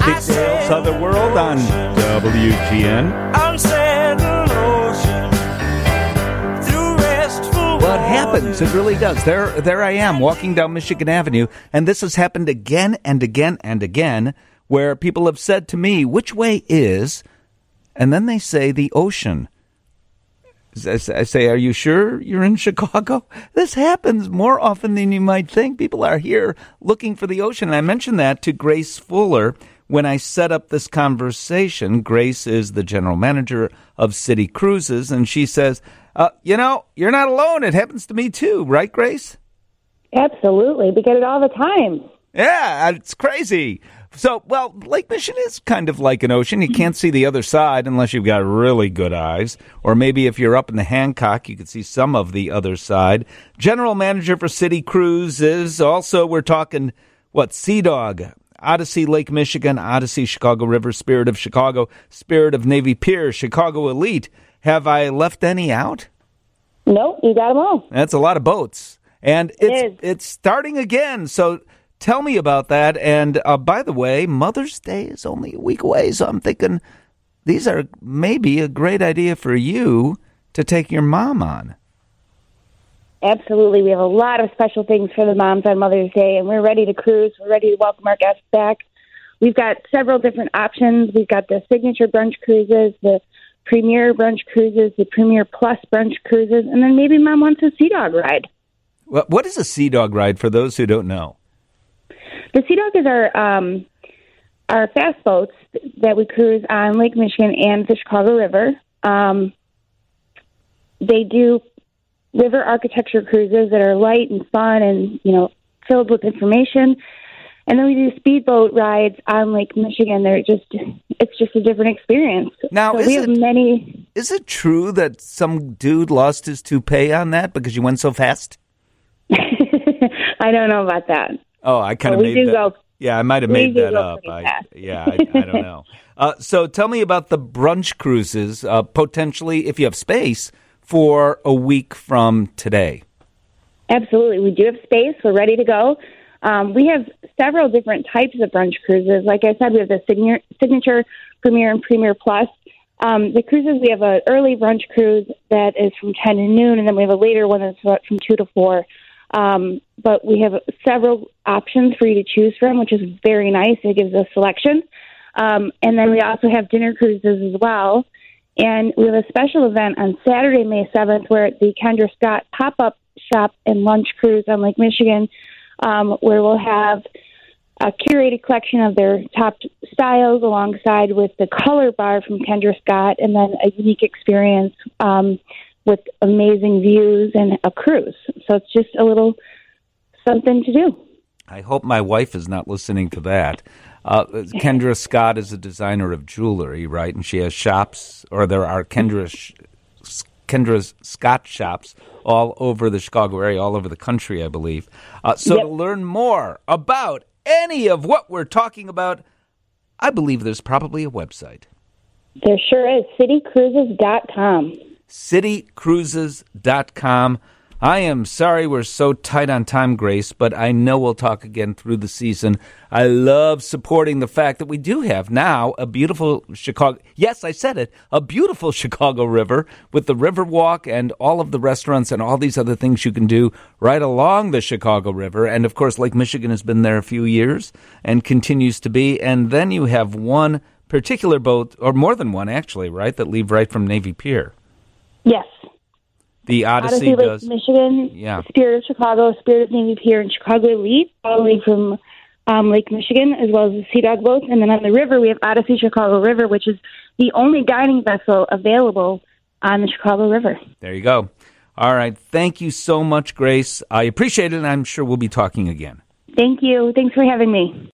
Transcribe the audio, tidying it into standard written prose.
Big Dale's Other World on WGN. Well, it happens. It really does. There I am walking down Michigan Avenue, and this has happened again and again and again, where people have said to me, which way is, and then they say the ocean. I say, are you sure you're in Chicago? This happens more often than you might think. People are here looking for the ocean. And I mentioned that to Grace Fuller when I set up this conversation. Grace is the general manager of City Cruises, and she says, you're not alone. It happens to me too. Right, Grace? Absolutely. We get it all the time. Yeah, it's crazy. So, well, Lake Michigan is kind of like an ocean. You can't see the other side unless you've got really good eyes. Or maybe if you're up in the Hancock, you can see some of the other side. General manager for City Cruises. Also, we're talking, Sea Dog, Odyssey Lake Michigan, Odyssey Chicago River, Spirit of Chicago, Spirit of Navy Pier, Chicago Elite. Have I left any out? Nope, you got them all. That's a lot of boats. And it's starting again, so tell me about that. And by the way, Mother's Day is only a week away, so I'm thinking these are maybe a great idea for you to take your mom on. Absolutely. We have a lot of special things for the moms on Mother's Day, and we're ready to cruise. We're ready to welcome our guests back. We've got several different options. We've got the Signature Brunch Cruises, the Premier Brunch Cruises, the Premier Plus Brunch Cruises, and then maybe Mom wants a Sea Dog ride. What is a Sea Dog ride for those who don't know? The Sea Dog is our fast boats that we cruise on Lake Michigan and the Chicago River. They do river architecture cruises that are light and fun and, filled with information. And then we do speedboat rides on Lake Michigan. It's just a different experience. Now, so is it true that some dude lost his toupee on that because you went so fast? I don't know about that. Oh, I kind of made that. Yeah, I might have made that up. I don't know. So tell me about the brunch cruises, potentially, if you have space, for a week from today. Absolutely. We do have space. We're ready to go. We have several different types of brunch cruises. Like I said, we have the Signature, Premier, and Premier Plus. The cruises, we have an early brunch cruise that is from 10 to noon, and then we have a later one that's from 2 to 4. But we have several options for you to choose from, which is very nice. It gives us selection. And then we also have dinner cruises as well. And we have a special event on Saturday, May 7th, where the Kendra Scott pop-up shop and lunch cruise on Lake Michigan, where we'll have a curated collection of their top styles alongside with the color bar from Kendra Scott, and then a unique experience with amazing views and a cruise. So it's just a little something to do. I hope my wife is not listening to that. Kendra Scott is a designer of jewelry, right? And she has shops, or there are Kendra Scott shops all over the Chicago area, all over the country, I believe. To learn more about any of what we're talking about, I believe there's probably a website. There sure is, citycruises.com. citycruises.com. I am sorry we're so tight on time, Grace, but I know we'll talk again through the season. I love supporting the fact that we do have now a beautiful Chicago, yes, I said it, a beautiful Chicago River with the Riverwalk and all of the restaurants and all these other things you can do right along the Chicago River. And, of course, Lake Michigan has been there a few years and continues to be. And then you have one particular boat, or more than one, actually, right, that leave right from Navy Pier. Yes. The Odyssey Lake does. Michigan, yeah. Spirit of Chicago, Spirit of Navy Pier, and Chicago Elite, all the way from Lake Michigan, as well as the Sea Dog boats. And then on the river, we have Odyssey Chicago River, which is the only guiding vessel available on the Chicago River. There you go. All right. Thank you so much, Grace. I appreciate it, and I'm sure we'll be talking again. Thank you. Thanks for having me.